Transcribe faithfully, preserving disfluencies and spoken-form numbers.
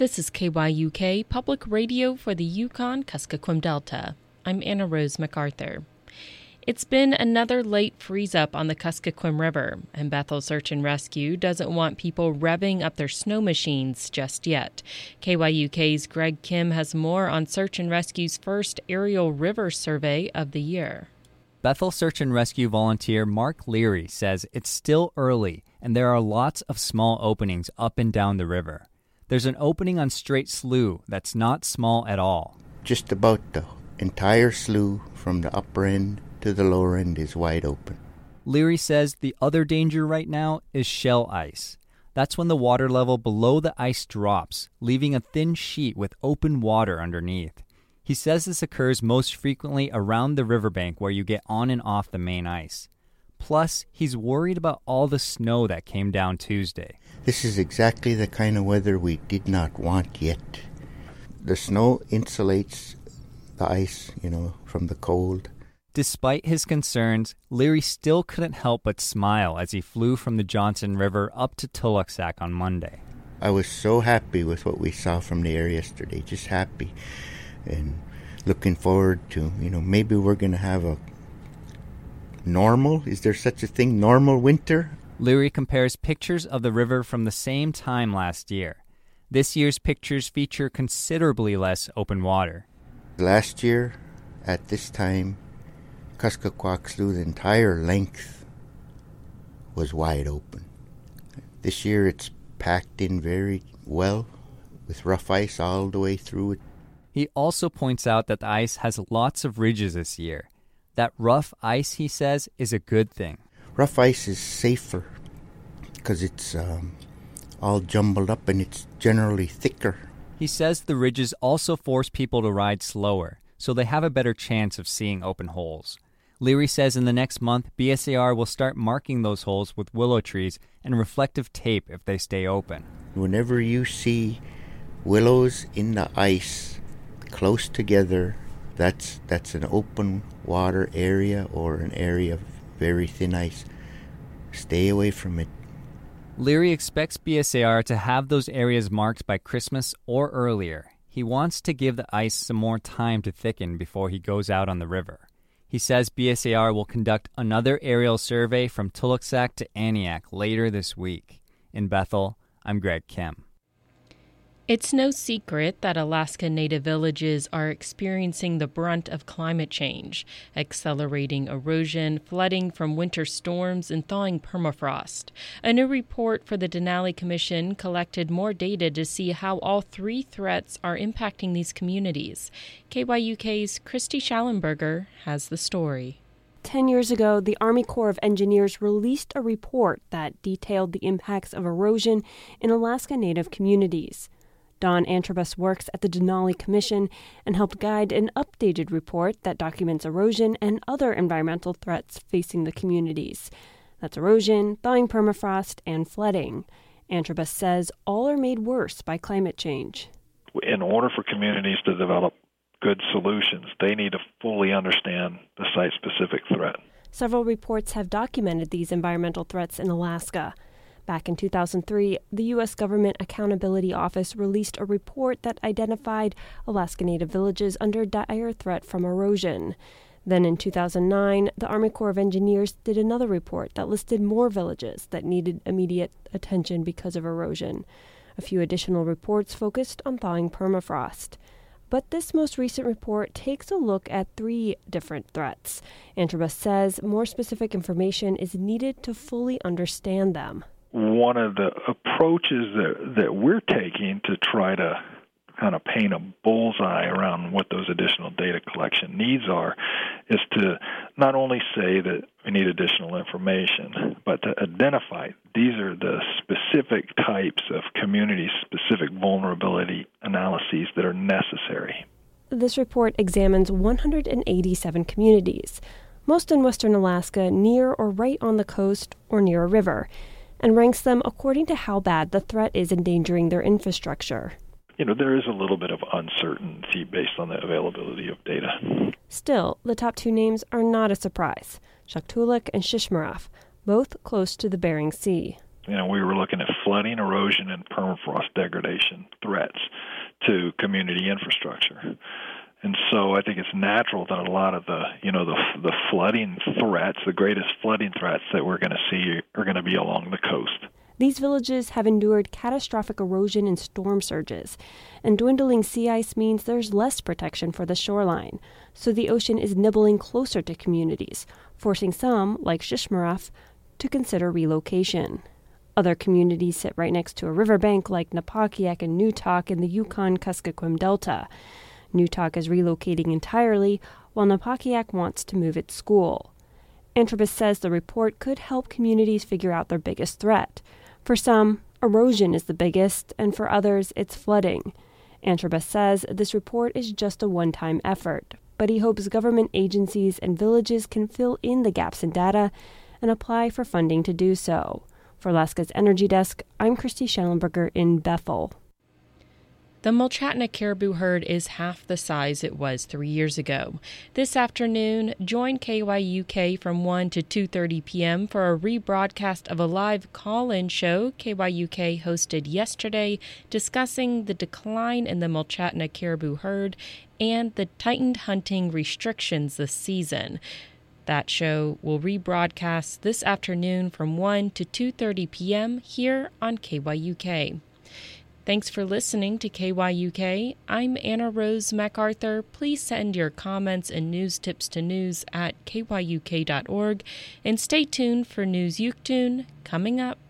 This is K Y U K, Public Radio for the Yukon-Kuskokwim Delta. I'm Anna Rose MacArthur. It's been another late freeze-up on the Kuskokwim River, and Bethel Search and Rescue doesn't want people revving up their snow machines just yet. K Y U K's Greg Kim has more on Search and Rescue's first aerial river survey of the year. Bethel Search and Rescue volunteer Mark Leary says it's still early, and there are lots of small openings up and down the river. There's an opening on Straight Slough that's not small at all. Just about the entire slough from the upper end to the lower end is wide open. Leary says the other danger right now is shell ice. That's when the water level below the ice drops, leaving a thin sheet with open water underneath. He says this occurs most frequently around the riverbank where you get on and off the main ice. Plus, he's worried about all the snow that came down Tuesday. This is exactly the kind of weather we did not want yet. The snow insulates the ice, you know, from the cold. Despite his concerns, Leary still couldn't help but smile as he flew from the Johnson River up to Tuluksak on Monday. I was so happy with what we saw from the air yesterday, just happy. And looking forward to, you know, maybe we're going to have a normal, is there such a thing, normal winter? Leary compares pictures of the river from the same time last year. This year's pictures feature considerably less open water. Last year, at this time, Kuskokwak Slough, the entire length was wide open. This year it's packed in very well with rough ice all the way through it. He also points out that the ice has lots of ridges this year. That rough ice, he says, is a good thing. Rough ice is safer because it's um, all jumbled up and it's generally thicker. He says the ridges also force people to ride slower, so they have a better chance of seeing open holes. Leary says in the next month, B S A R will start marking those holes with willow trees and reflective tape if they stay open. Whenever you see willows in the ice close together, that's that's an open water area or an area of very thin ice. Stay away from it. Leary expects B S A R to have those areas marked by Christmas or earlier. He wants to give the ice some more time to thicken before he goes out on the river. He says B S A R will conduct another aerial survey from Tuluksak to Aniak later this week. In Bethel, I'm Greg Kim. It's no secret that Alaska Native villages are experiencing the brunt of climate change, accelerating erosion, flooding from winter storms, and thawing permafrost. A new report for the Denali Commission collected more data to see how all three threats are impacting these communities. K Y U K's Christy Schallenberger has the story. Ten years ago, the Army Corps of Engineers released a report that detailed the impacts of erosion in Alaska Native communities. Don Antrobus works at the Denali Commission and helped guide an updated report that documents erosion and other environmental threats facing the communities. That's erosion, thawing permafrost, and flooding. Antrobus says all are made worse by climate change. In order for communities to develop good solutions, they need to fully understand the site-specific threat. Several reports have documented these environmental threats in Alaska. Back in two thousand three, the U S Government Accountability Office released a report that identified Alaska Native villages under dire threat from erosion. Then in two thousand nine, the Army Corps of Engineers did another report that listed more villages that needed immediate attention because of erosion. A few additional reports focused on thawing permafrost. But this most recent report takes a look at three different threats. Antrobus says more specific information is needed to fully understand them. One of the approaches that that we're taking to try to kind of paint a bullseye around what those additional data collection needs are is to not only say that we need additional information, but to identify these are the specific types of community-specific vulnerability analyses that are necessary. This report examines one hundred eighty-seven communities, most in western Alaska, near or right on the coast or near a river, and ranks them according to how bad the threat is endangering their infrastructure. You know, there is a little bit of uncertainty based on the availability of data. Still, the top two names are not a surprise. Shaktoolik and Shishmaref, both close to the Bering Sea. You know, we were looking at flood flooding, erosion, and permafrost degradation threats to community infrastructure. And so I think it's natural that a lot of the, you know, the the flooding threats, the greatest flooding threats that we're going to see are going to be along the coast. These villages have endured catastrophic erosion and storm surges, and dwindling sea ice means there's less protection for the shoreline. So the ocean is nibbling closer to communities, forcing some, like Shishmaref, to consider relocation. Other communities sit right next to a riverbank like Napakiak and Newtok in the Yukon-Kuskokwim Delta. Newtok is relocating entirely, while Napakiak wants to move its school. Antrobus says the report could help communities figure out their biggest threat. For some, erosion is the biggest, and for others, it's flooding. Antrobus says this report is just a one-time effort, but he hopes government agencies and villages can fill in the gaps in data and apply for funding to do so. For Alaska's Energy Desk, I'm Christy Schellenberger in Bethel. The Mulchatna caribou herd is half the size it was three years ago. This afternoon, join K Y U K from one to two thirty p.m. for a rebroadcast of a live call-in show K Y U K hosted yesterday discussing the decline in the Mulchatna caribou herd and the tightened hunting restrictions this season. That show will rebroadcast this afternoon from one to two thirty p.m. here on K Y U K. Thanks for listening to K Y U K. I'm Anna Rose MacArthur. Please send your comments and news tips to news at K Y U K dot org and stay tuned for News Yuktun coming up.